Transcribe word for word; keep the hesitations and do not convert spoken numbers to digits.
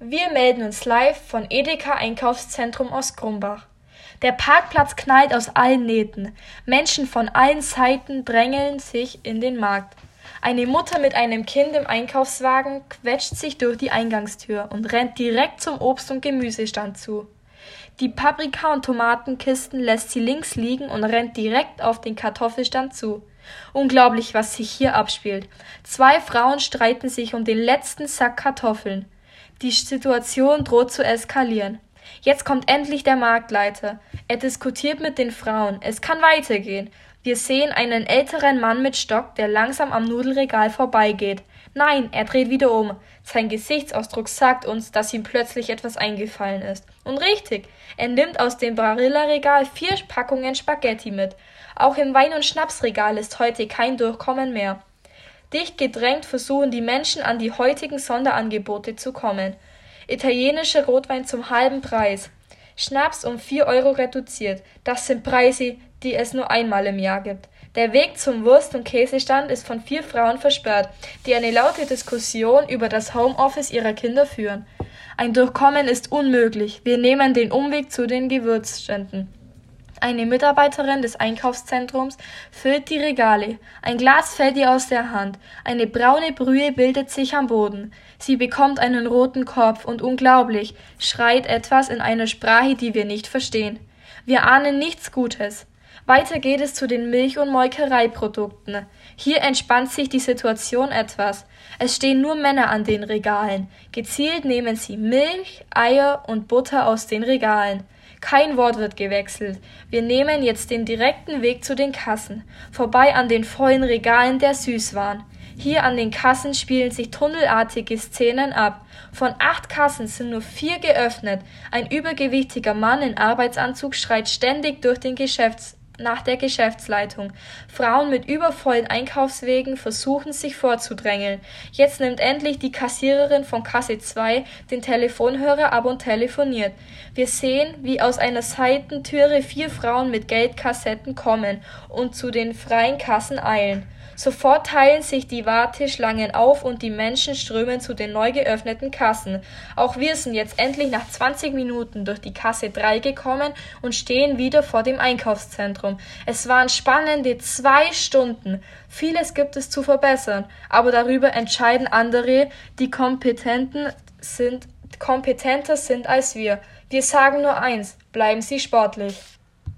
Wir melden uns live von Edeka Einkaufszentrum aus Krumbach. Der Parkplatz knallt aus allen Nähten. Menschen von allen Seiten drängeln sich in den Markt. Eine Mutter mit einem Kind im Einkaufswagen quetscht sich durch die Eingangstür und rennt direkt zum Obst- und Gemüsestand zu. Die Paprika- und Tomatenkisten lässt sie links liegen und rennt direkt auf den Kartoffelstand zu. Unglaublich, was sich hier abspielt. Zwei Frauen streiten sich um den letzten Sack Kartoffeln. Die Situation droht zu eskalieren. Jetzt kommt endlich der Marktleiter. Er diskutiert mit den Frauen. Es kann weitergehen. Wir sehen einen älteren Mann mit Stock, der langsam am Nudelregal vorbeigeht. Nein, er dreht wieder um. Sein Gesichtsausdruck sagt uns, dass ihm plötzlich etwas eingefallen ist. Und richtig, er nimmt aus dem Barilla-Regal vier Packungen Spaghetti mit. Auch im Wein- und Schnapsregal ist heute kein Durchkommen mehr. Dicht gedrängt versuchen die Menschen an die heutigen Sonderangebote zu kommen. Italienischer Rotwein zum halben Preis. Schnaps um vier Euro reduziert. Das sind Preise, die es nur einmal im Jahr gibt. Der Weg zum Wurst- und Käsestand ist von vier Frauen versperrt, die eine laute Diskussion über das Homeoffice ihrer Kinder führen. Ein Durchkommen ist unmöglich. Wir nehmen den Umweg zu den Gewürzständen. Eine Mitarbeiterin des Einkaufszentrums füllt die Regale. Ein Glas fällt ihr aus der Hand. Eine braune Brühe bildet sich am Boden. Sie bekommt einen roten Kopf und unglaublich schreit etwas in einer Sprache, die wir nicht verstehen. Wir ahnen nichts Gutes. Weiter geht es zu den Milch- und Molkereiprodukten. Hier entspannt sich die Situation etwas. Es stehen nur Männer an den Regalen. Gezielt nehmen sie Milch, Eier und Butter aus den Regalen. Kein Wort wird gewechselt. Wir nehmen jetzt den direkten Weg zu den Kassen, vorbei an den vollen Regalen der Süßwaren. Hier an den Kassen spielen sich tunnelartige Szenen ab. Von acht Kassen sind nur vier geöffnet. Ein übergewichtiger Mann in Arbeitsanzug schreit ständig durch den Geschäfts nach der Geschäftsleitung. Frauen mit übervollen Einkaufswegen versuchen sich vorzudrängeln. Jetzt nimmt endlich die Kassiererin von Kasse zwei den Telefonhörer ab und telefoniert. Wir sehen, wie aus einer Seitentüre vier Frauen mit Geldkassetten kommen und zu den freien Kassen eilen. Sofort teilen sich die Warteschlangen auf und die Menschen strömen zu den neu geöffneten Kassen. Auch wir sind jetzt endlich nach zwanzig Minuten durch die Kasse drei gekommen und stehen wieder vor dem Einkaufszentrum. Es waren spannende zwei Stunden. Vieles gibt es zu verbessern, aber darüber entscheiden andere, die kompetenten sind, kompetenter sind als wir. Wir sagen nur eins: Bleiben Sie sportlich.